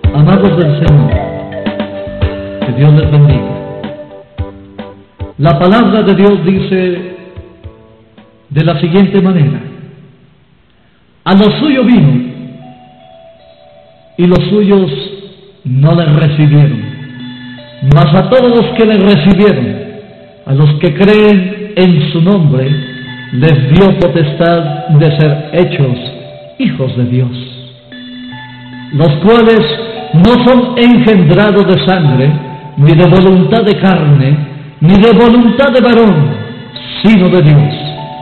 Amados del Señor, que Dios les bendiga. La palabra de Dios dice de la siguiente manera: a lo suyo vino, y los suyos no le recibieron, mas a todos los que le recibieron, a los que creen en su nombre, les dio potestad de ser hechos hijos de Dios, los cuales no son engendrados de sangre, ni de voluntad de carne, ni de voluntad de varón, sino de Dios.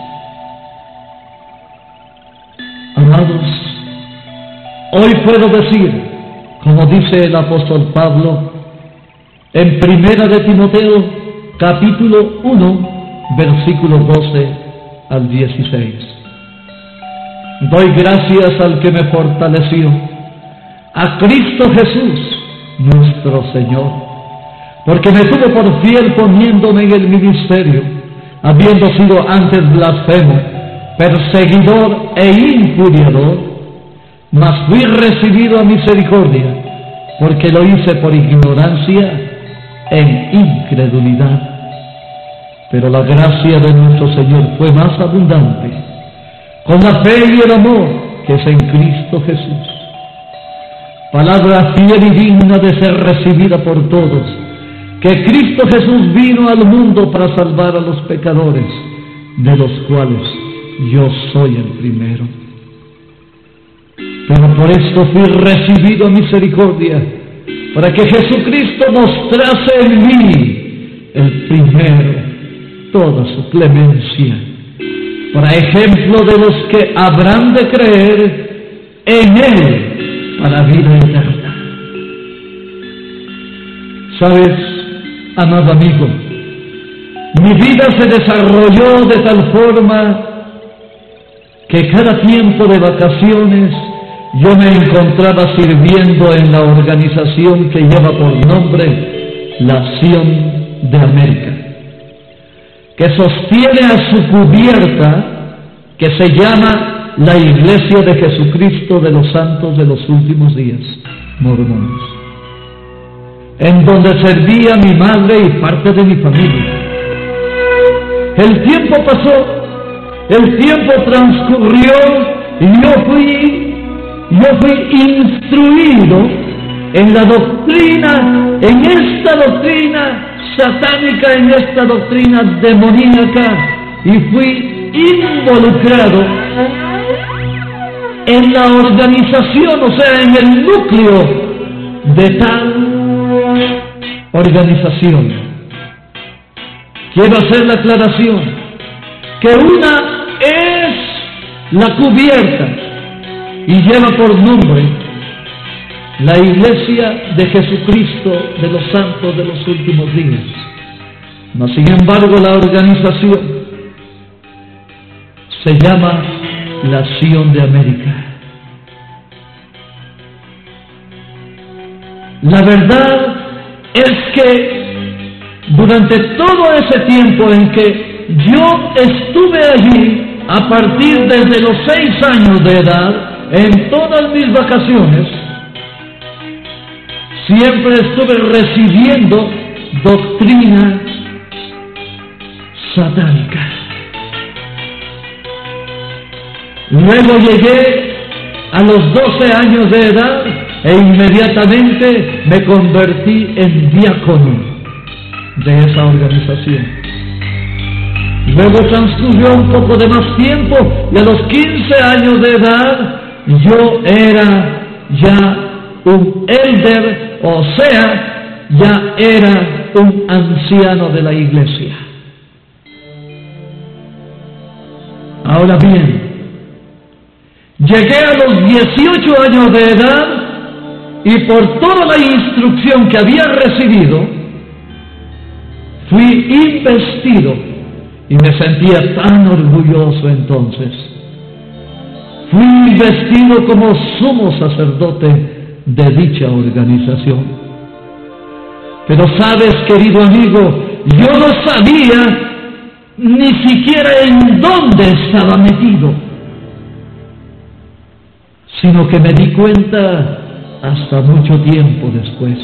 Amados, hoy puedo decir, como dice el apóstol Pablo en 1 de Timoteo, capítulo 1, versículos 12 al 16. Doy gracias al que me fortaleció, a Cristo Jesús, nuestro Señor, porque me tuvo por fiel poniéndome en el ministerio, habiendo sido antes blasfemo, perseguidor e injuriador, mas fui recibido a misericordia, porque lo hice por ignorancia en incredulidad. Pero la gracia de nuestro Señor fue más abundante, con la fe y el amor que es en Cristo Jesús. Palabra fiel y digna de ser recibida por todos, que Cristo Jesús vino al mundo para salvar a los pecadores, de los cuales yo soy el primero. Pero por esto fui recibido a misericordia, para que Jesucristo mostrase en mí el primero toda su clemencia, para ejemplo de los que habrán de creer en Él para vida eterna. ¿Sabes, amado amigo? Mi vida se desarrolló de tal forma que cada tiempo de vacaciones yo me encontraba sirviendo en la organización que lleva por nombre la Sion de América, que sostiene a su cubierta, que se llama la Iglesia de Jesucristo de los Santos de los Últimos Días, mormones, en donde servía mi madre y parte de mi familia. El tiempo pasó, el tiempo transcurrió, y yo fui instruido en la doctrina, en esta doctrina satánica, en esta doctrina demoníaca, y fui involucrado en la organización, o sea, en el núcleo de tal organización. Quiero hacer la aclaración que una es la cubierta y lleva por nombre la Iglesia de Jesucristo de los Santos de los Últimos Días. Mas, sin embargo, la organización se llama la Sion de América. La verdad es que durante todo ese tiempo en que yo estuve allí, a partir desde los 6 años de edad, en todas mis vacaciones, siempre estuve recibiendo doctrina satánica. Luego llegué a los 12 años de edad e inmediatamente me convertí en diácono de esa organización. Luego transcurrió un poco de más tiempo y a los 15 años de edad yo era ya un elder, o sea, ya era un anciano de la iglesia. Ahora bien, llegué a los 18 años de edad y por toda la instrucción que había recibido, fui investido y me sentía tan orgulloso entonces. Fui investido como sumo sacerdote de dicha organización. Pero sabes, querido amigo, yo no sabía ni siquiera en dónde estaba metido, sino que me di cuenta hasta mucho tiempo después.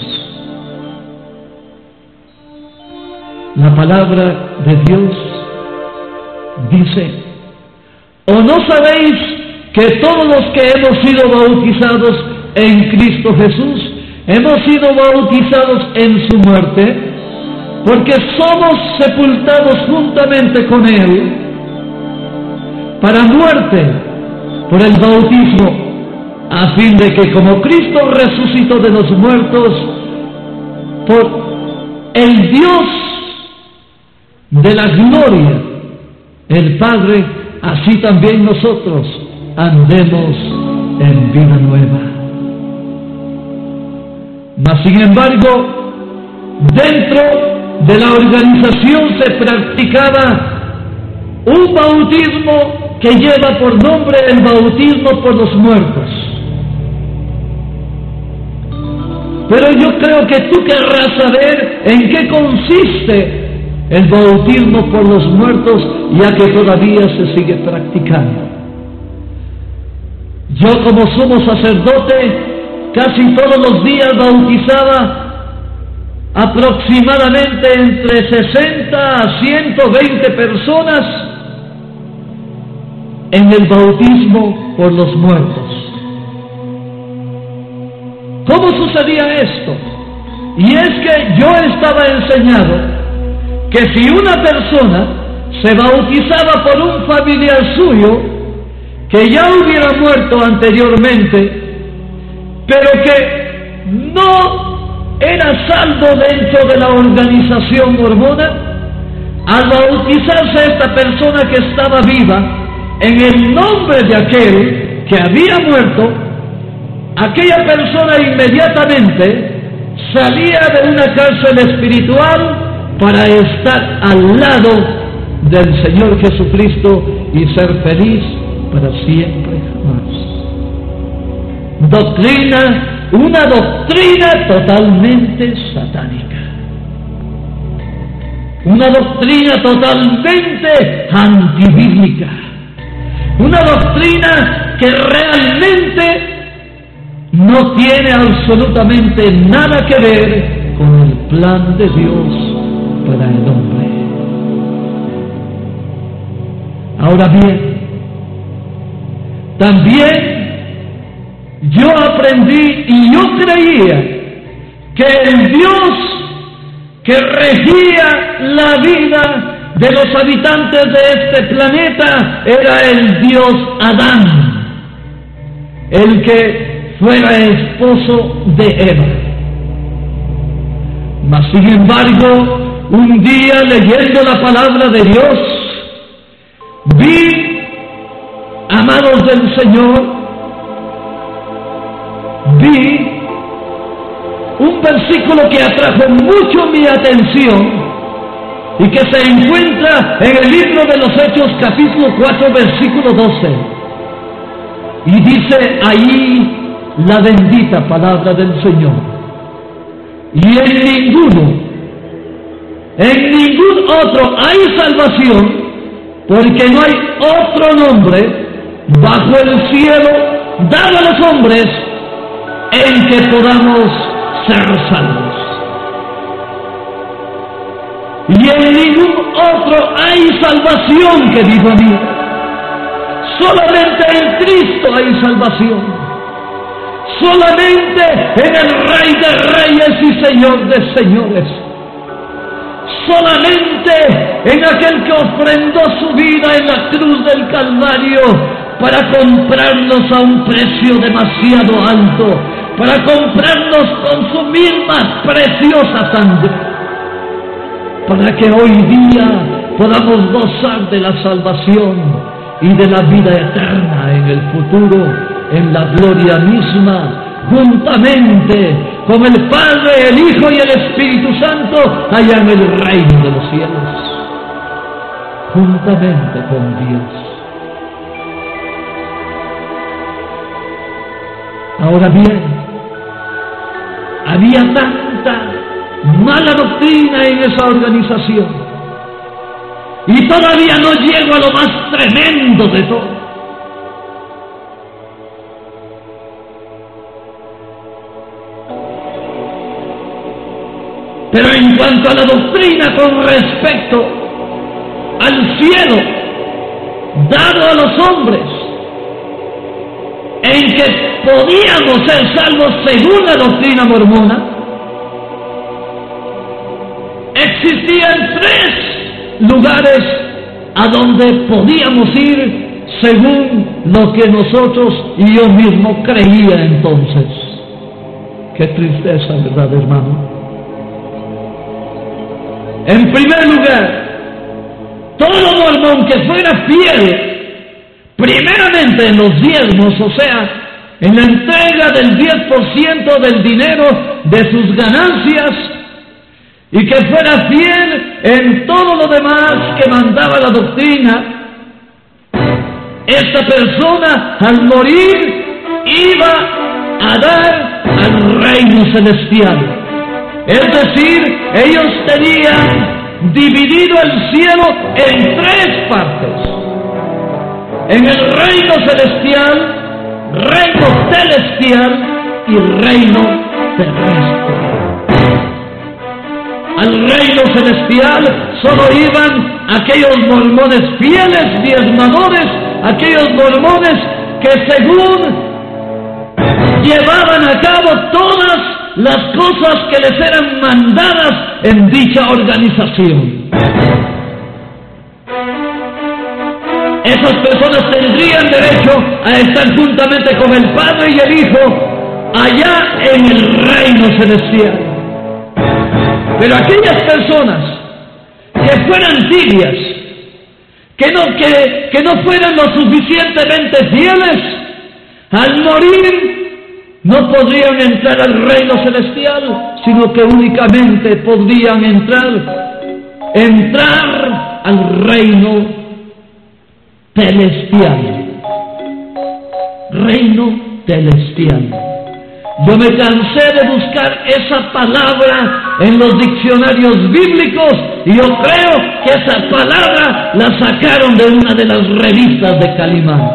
La palabra de Dios dice: ¿o no sabéis que todos los que hemos sido bautizados en Cristo Jesús hemos sido bautizados en su muerte? Porque somos sepultados juntamente con Él para muerte por el bautismo, a fin de que como Cristo resucitó de los muertos por el Dios de la gloria, el Padre, así también nosotros andemos en vida nueva. Mas sin embargo, dentro de la organización se practicaba un bautismo que lleva por nombre el bautismo por los muertos. Pero yo creo que tú querrás saber en qué consiste el bautismo por los muertos, ya que todavía se sigue practicando. Yo, como sumo sacerdote, casi todos los días bautizaba aproximadamente entre 60 a 120 personas en el bautismo por los muertos. ¿Cómo sucedía esto? Y es que yo estaba enseñado que si una persona se bautizaba por un familiar suyo que ya hubiera muerto anteriormente, pero que no era salvo dentro de la organización mormona, al bautizarse esta persona que estaba viva en el nombre de aquel que había muerto, aquella persona inmediatamente salía de una cárcel espiritual para estar al lado del Señor Jesucristo y ser feliz para siempre jamás. Una doctrina totalmente satánica, una doctrina totalmente antibíblica, una doctrina que realmente no tiene absolutamente nada que ver con el plan de Dios para el hombre. Ahora bien, también yo aprendí y yo creía que el Dios que regía la vida de los habitantes de este planeta era el Dios Adán, el que fuera esposo de Eva. Mas sin embargo, un día leyendo la palabra de Dios, vi, amados del Señor, vi un versículo que atrajo mucho mi atención y que se encuentra en el libro de los Hechos, capítulo 4, versículo 12. Y dice ahí la bendita palabra del Señor: y en ningún otro hay salvación, porque no hay otro nombre bajo el cielo dado a los hombres en que podamos ser salvos. Y en ningún otro hay salvación, querido amigo. Solamente en Cristo hay salvación. Solamente en el Rey de Reyes y Señor de Señores. Solamente en aquel que ofrendó su vida en la cruz del Calvario para comprarnos a un precio demasiado alto, para comprarnos con su misma preciosa sangre, para que hoy día podamos gozar de la salvación y de la vida eterna en el futuro, en la gloria misma, juntamente con el Padre, el Hijo y el Espíritu Santo, allá en el reino de los cielos, juntamente con Dios. Ahora bien, había tanta mala doctrina en esa organización, y todavía no llego a lo más tremendo de todo. Pero en cuanto a la doctrina con respecto al cielo dado a los hombres, en que podíamos ser salvos según la doctrina mormona, existían 3 lugares a donde podíamos ir según lo que nosotros y yo mismo creía entonces. Qué tristeza, ¿verdad, hermano? En primer lugar, todo mormón que fuera fiel, primeramente en los diezmos, o sea, en la entrega del 10% del dinero de sus ganancias, y que fuera fiel en todo lo demás que mandaba la doctrina, esta persona al morir iba a dar al reino celestial. Es decir, ellos tenían dividido el cielo en 3 partes. En el reino celestial, reino celestial y reino terrestre. Al reino celestial solo iban aquellos mormones fieles, diezmadores, aquellos mormones que según llevaban a cabo todas las cosas que les eran mandadas en dicha organización. Esas personas tendrían derecho a estar juntamente con el Padre y el Hijo allá en el reino celestial. Pero aquellas personas que fueran tibias, que no fueran lo suficientemente fieles, al morir no podrían entrar al reino celestial, sino que únicamente podrían entrar al reino celestial. Reino celestial. Yo me cansé de buscar esa palabra en los diccionarios bíblicos y yo creo que esa palabra la sacaron de una de las revistas de Calimán.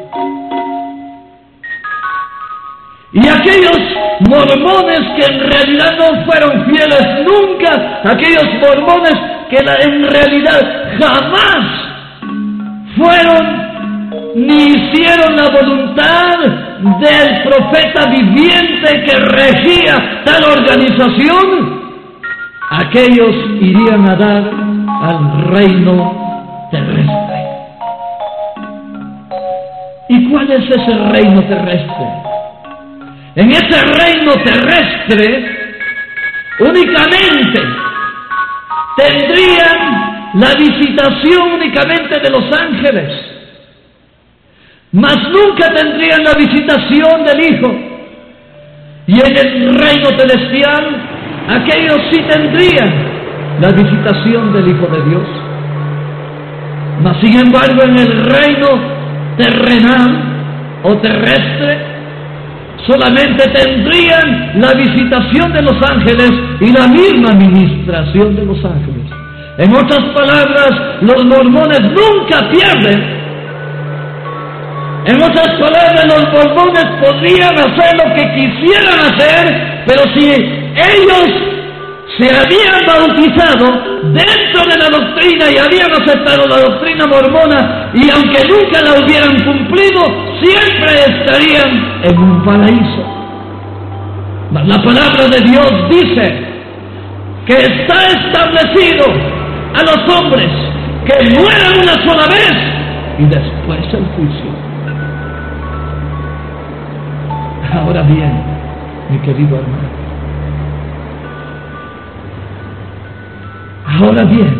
Y aquellos mormones que en realidad no fueron fieles nunca, aquellos mormones que en realidad jamás fueron ni hicieron la voluntad del profeta viviente que regía tal organización, aquellos irían a dar al reino terrestre. ¿Y cuál es ese reino terrestre? En ese reino terrestre únicamente tendrían la visitación únicamente de los ángeles, mas nunca tendrían la visitación del Hijo. Y en el reino celestial, aquellos sí tendrían la visitación del Hijo de Dios. Mas sin embargo, en el reino terrenal o terrestre, solamente tendrían la visitación de los ángeles y la misma ministración de los ángeles. En otras palabras, los mormones nunca pierden. En otras palabras, los mormones podrían hacer lo que quisieran hacer, pero si ellos se habían bautizado dentro de la doctrina y habían aceptado la doctrina mormona, y aunque nunca la hubieran cumplido, siempre estarían en un paraíso. Mas la palabra de Dios dice que está establecido a los hombres que mueran una sola vez y después el juicio. Ahora bien, mi querido hermano, ahora bien,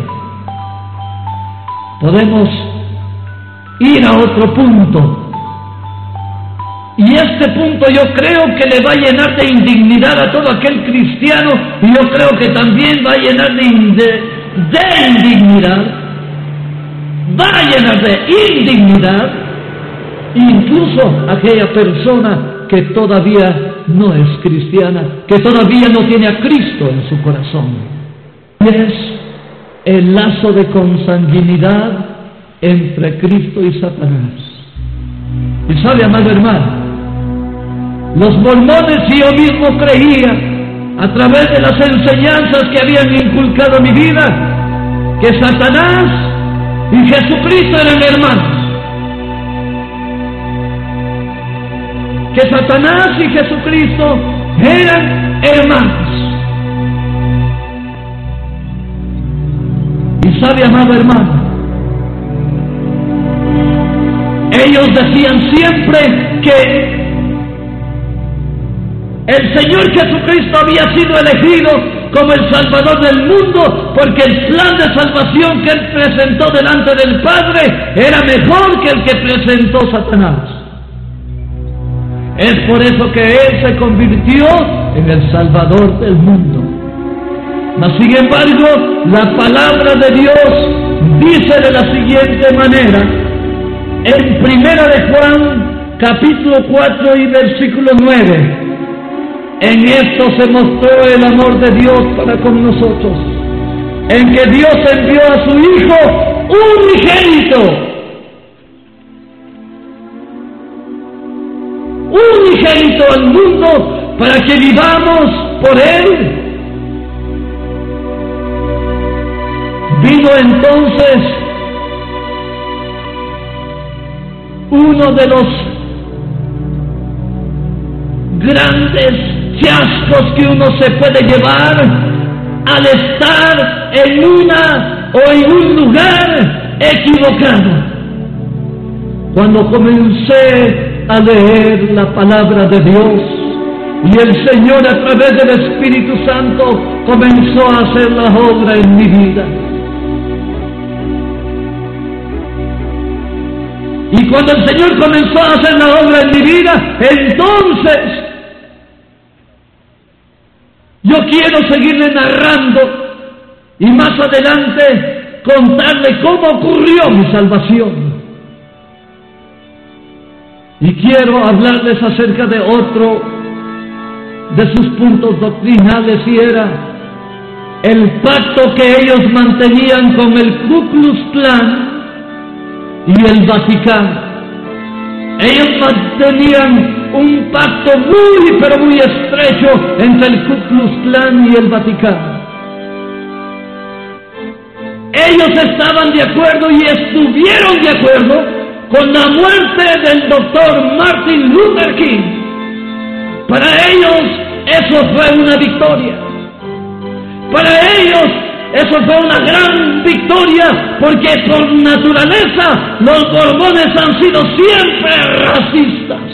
podemos ir a otro punto, y este punto yo creo que le va a llenar de indignidad a todo aquel cristiano, y yo creo que también va a llenar de indignidad, va a llenar de indignidad incluso aquella persona que todavía no es cristiana, que todavía no tiene a Cristo en su corazón. Es el lazo de consanguinidad entre Cristo y Satanás. Y sabe, amado hermano, los mormones y yo mismo creía a través de las enseñanzas que habían inculcado en mi vida, que Satanás y Jesucristo eran hermanos. Que Satanás y Jesucristo eran hermanos. Y sabe, amado hermano, ellos decían siempre que el Señor Jesucristo había sido elegido como el Salvador del mundo porque el plan de salvación que Él presentó delante del Padre era mejor que el que presentó Satanás. Es por eso que Él se convirtió en el Salvador del mundo. Mas sin embargo, la palabra de Dios dice de la siguiente manera, en 1 de Juan, capítulo 4 y versículo 9, en esto se mostró el amor de Dios para con nosotros, en que Dios envió a su Hijo unigénito al mundo para que vivamos por Él. Vino entonces uno de los grandes chascos que uno se puede llevar al estar en una o en un lugar equivocado. Cuando comencé a leer la palabra de Dios y el Señor a través del Espíritu Santo comenzó a hacer la obra en mi vida. Y cuando el Señor comenzó a hacer la obra en mi vida, entonces yo quiero seguirle narrando y más adelante contarle cómo ocurrió mi salvación. Y quiero hablarles acerca de otro de sus puntos doctrinales, y era el pacto que ellos mantenían con el Ku Klux Klan y el Vaticano. Ellos mantenían un pacto muy, pero muy estrecho entre el Ku Klux Klan y el Vaticano. Ellos estaban de acuerdo y estuvieron de acuerdo con la muerte del doctor Martin Luther King. Para ellos eso fue una victoria. Para ellos eso fue una gran victoria, porque por naturaleza los Borbones han sido siempre racistas.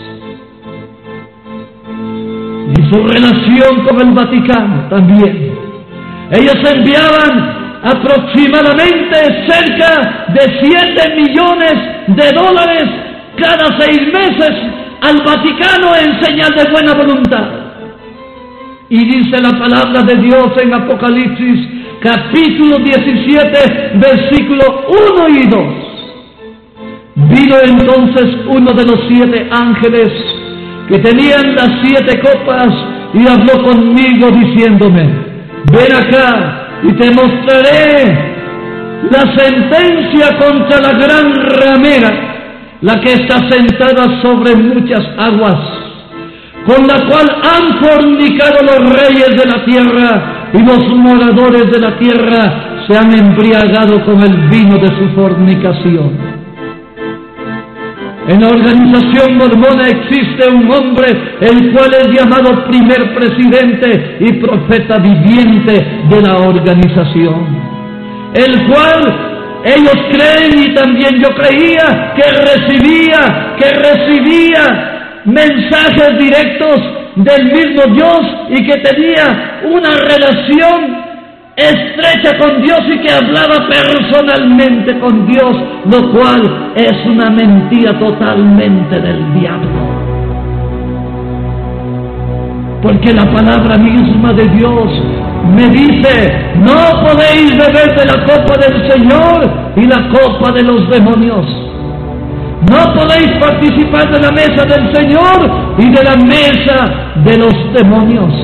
Y su relación con el Vaticano también. Ellos enviaban aproximadamente cerca de $7 millones cada 6 meses al Vaticano en señal de buena voluntad. Y dice la palabra de Dios en Apocalipsis capítulo 17 versículo 1 y 2. Vino entonces uno de los 7 ángeles que tenían las 7 copas y habló conmigo diciéndome: ven acá y te mostraré la sentencia contra la gran ramera, la que está sentada sobre muchas aguas, con la cual han fornicado los reyes de la tierra, y los moradores de la tierra se han embriagado con el vino de su fornicación. En la organización mormona existe un hombre, el cual es llamado primer presidente y profeta viviente de la organización, el cual ellos creen, y también yo creía, que recibía mensajes directos del mismo Dios y que tenía una relación estrecha con Dios y que hablaba personalmente con Dios, lo cual es una mentira totalmente del diablo. Porque la palabra misma de Dios me dice: no podéis beber de la copa del Señor y la copa de los demonios. No podéis participar de la mesa del Señor y de la mesa de los demonios.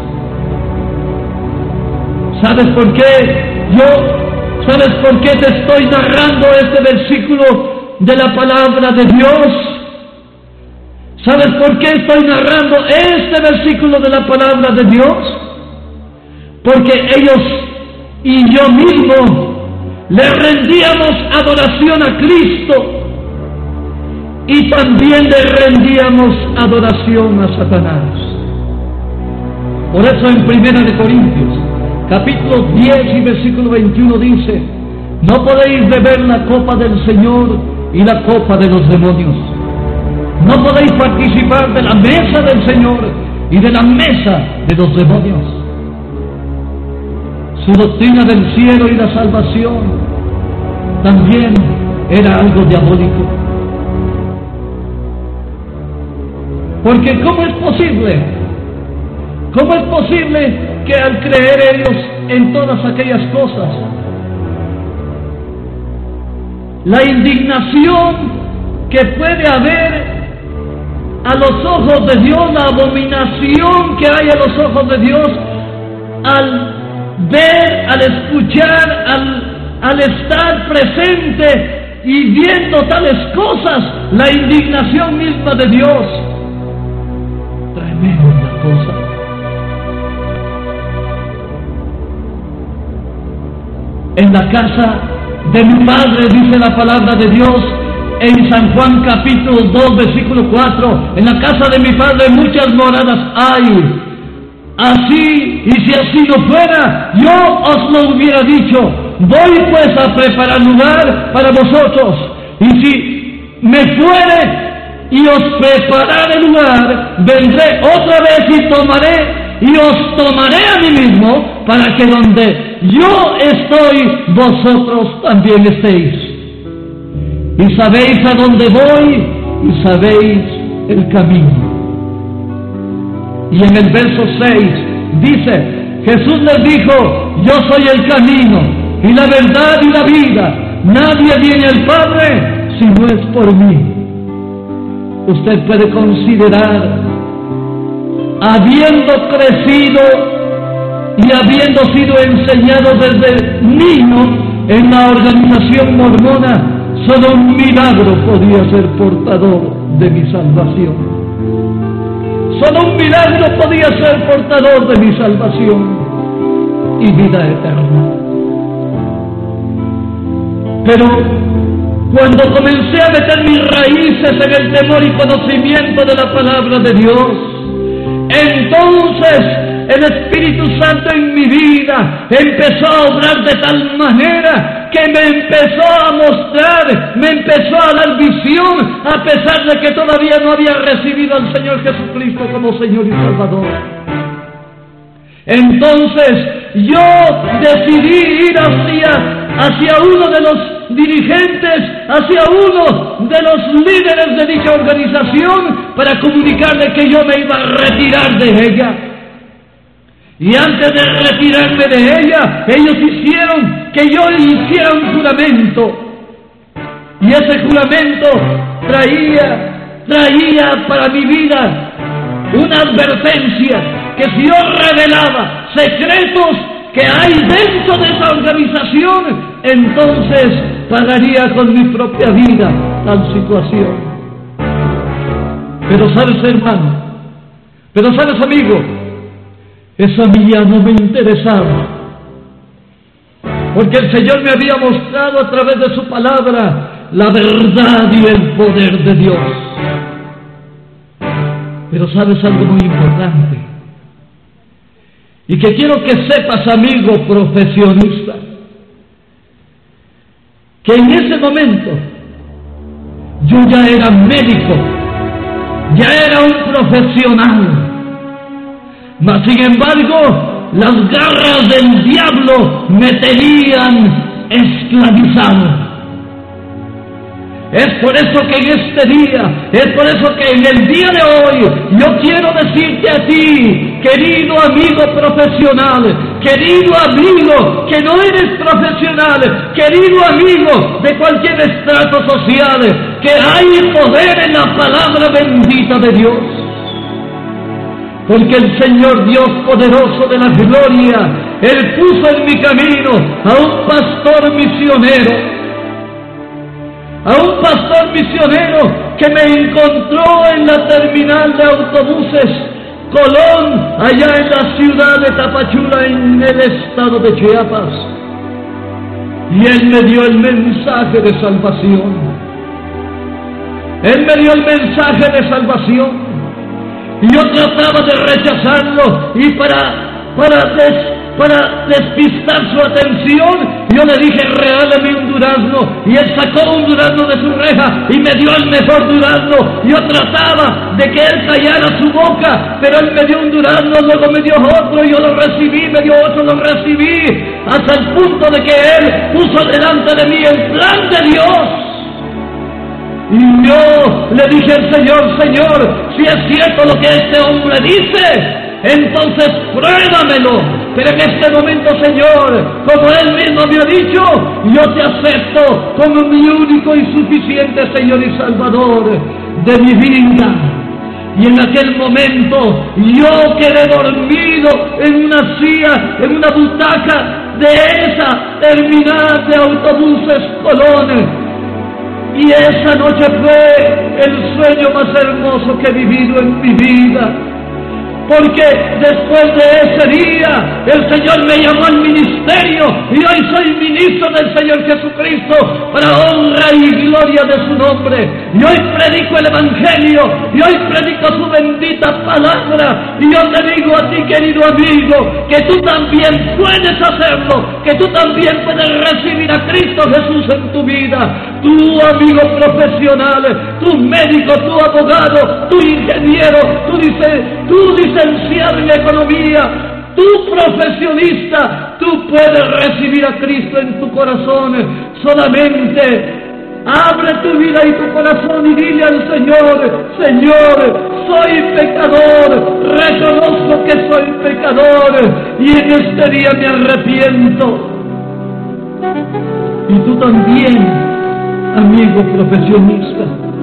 ¿Sabes por qué? ¿Sabes por qué te estoy narrando este versículo de la palabra de Dios? ¿Sabes por qué estoy narrando este versículo de la palabra de Dios? Porque ellos y yo mismo le rendíamos adoración a Cristo y también le rendíamos adoración a Satanás. Por eso en 1 Corintios, capítulo 10 y versículo 21 dice: no podéis beber la copa del Señor y la copa de los demonios. No podéis participar de la mesa del Señor y de la mesa de los demonios. Su doctrina del cielo y la salvación también era algo diabólico. Porque ¿cómo es posible que al creer ellos en todas aquellas cosas, la indignación que puede haber a los ojos de Dios, la abominación que hay a los ojos de Dios, al ver, al escuchar, al estar presente y viendo tales cosas, la indignación misma de Dios? Tremenda cosa. En la casa de mi Padre, dice la palabra de Dios en San Juan capítulo 2 versículo 4, en la casa de mi Padre muchas moradas hay. Así, y si así no fuera, yo os lo hubiera dicho. Voy pues a preparar lugar para vosotros, y si me fuere y os prepararé lugar, vendré otra vez y os tomaré a mí mismo, para que donde yo estoy, vosotros también estéis. Y sabéis a dónde voy, y sabéis el camino. Y en el verso 6 dice: Jesús les dijo: yo soy el camino, y la verdad y la vida. Nadie viene al Padre si no es por mí. Usted puede considerar, habiendo crecido y habiendo sido enseñado desde niño en la organización mormona, solo un milagro podía ser portador de mi salvación. Solo un milagro podía ser portador de mi salvación y vida eterna. Pero cuando comencé a meter mis raíces en el temor y conocimiento de la palabra de Dios, entonces el Espíritu Santo en mi vida empezó a obrar de tal manera que me empezó a mostrar, me empezó a dar visión, a pesar de que todavía no había recibido al Señor Jesucristo como Señor y Salvador. Entonces yo decidí ir hacia uno de los dirigentes, hacia uno de los líderes de dicha organización, para comunicarle que yo me iba a retirar de ella. Y antes de retirarme de ella, ellos hicieron que yo hiciera un juramento. Y ese juramento traía para mi vida una advertencia, que si yo revelaba secretos que hay dentro de esa organización, entonces pagaría con mi propia vida tal situación. Pero sabes, hermano, pero sabes, amigo, eso a mí ya no me interesaba, porque el Señor me había mostrado a través de su palabra la verdad y el poder de Dios. Pero sabes algo muy importante, y que quiero que sepas, amigo profesionista, que en ese momento yo ya era médico, ya era un profesional. Mas sin embargo, las garras del diablo me tenían esclavizado. Es por eso que en este día, es por eso que en el día de hoy, yo quiero decirte a ti, querido amigo profesional, querido amigo que no eres profesional, querido amigo de cualquier estrato social, que hay poder en la palabra bendita de Dios. Porque el Señor Dios poderoso de la gloria, Él puso en mi camino a un pastor misionero que me encontró en la terminal de autobuses Colón, allá en la ciudad de Tapachula, en el estado de Chiapas. Y Él me dio el mensaje de salvación. Él me dio el mensaje de salvación. Y yo trataba de rechazarlo, y para despistar su atención, yo le dije, regálame un durazno, y él sacó un durazno de su reja y me dio el mejor durazno. Yo trataba de que él callara su boca, pero él me dio un durazno, luego me dio otro, yo lo recibí, me dio otro, lo recibí, hasta el punto de que él puso delante de mí el plan de Dios. Y yo le dije al Señor, Señor, si es cierto lo que este hombre dice, entonces pruébamelo. Pero en este momento, Señor, como Él mismo me ha dicho, yo te acepto como mi único y suficiente Señor y Salvador de mi vida. Y en aquel momento yo quedé dormido en una silla, en una butaca de esa terminal de autobuses Colón. Y esa noche fue el sueño más hermoso que he vivido en mi vida. Porque después de ese día, el Señor me llamó al ministerio, y hoy soy ministro del Señor Jesucristo, para honra y gloria de su nombre. Y hoy predico el Evangelio, y hoy predico su bendita palabra. Y yo te digo a ti, querido amigo, que tú también puedes hacerlo, que tú también puedes recibir a Cristo Jesús en tu vida. Tu amigo profesional, tu médico, tu abogado, tu ingeniero, tu licenciado en economía, tu profesionista, tú puedes recibir a Cristo en tu corazón. Solamente abre tu vida y tu corazón y dile al Señor, Señor, soy pecador, reconozco que soy pecador y en este día me arrepiento. Y tú también, amigo profesionista,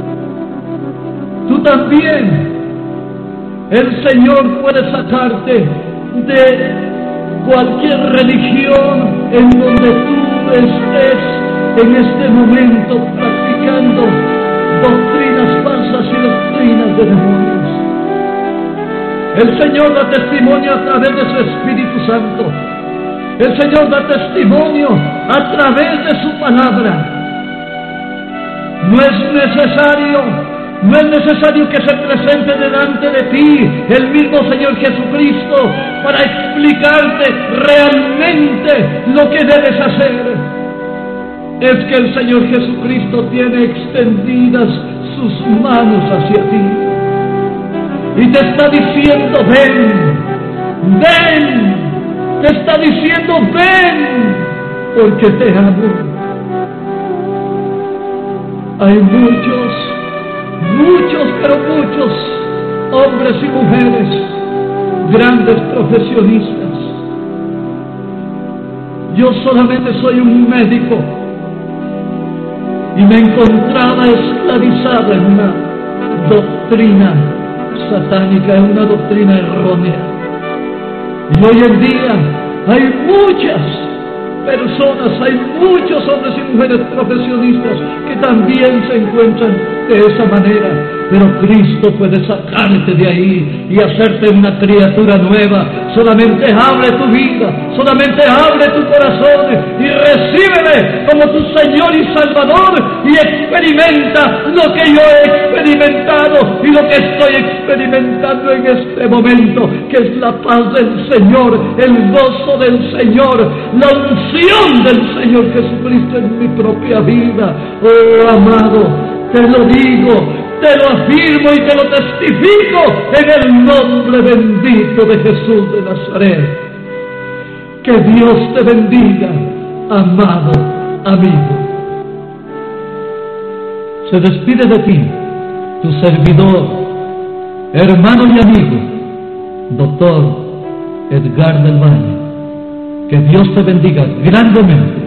tú también, el Señor puede sacarte de cualquier religión en donde tú estés en este momento practicando doctrinas falsas y doctrinas de demonios. El Señor da testimonio a través de su Espíritu Santo. El Señor da testimonio a través de su palabra. No es necesario que se presente delante de ti el mismo Señor Jesucristo para explicarte realmente lo que debes hacer. Es que el Señor Jesucristo tiene extendidas sus manos hacia ti y te está diciendo, ven, ven, te está diciendo, ven, porque te amo. Hay muchos, pero muchos hombres y mujeres, grandes profesionistas. Yo solamente soy un médico y me encontraba esclavizado en una doctrina satánica, en una doctrina errónea. Y hoy en día hay muchas personas, hay muchos hombres y mujeres profesionistas que también se encuentran de esa manera. Pero Cristo puede sacarte de ahí y hacerte una criatura nueva. Solamente abre tu vida, solamente abre tu corazón y recíbeme como tu Señor y Salvador y experimenta lo que yo he experimentado y lo que estoy experimentando en este momento, que es la paz del Señor, el gozo del Señor, la unción del Señor Jesucristo en mi propia vida. Oh, amado, te lo digo, te lo afirmo y te lo testifico en el nombre bendito de Jesús de Nazaret. Que Dios te bendiga, amado amigo. Se despide de ti tu servidor, hermano y amigo, Dr. Edgar del Valle. Que Dios te bendiga grandemente.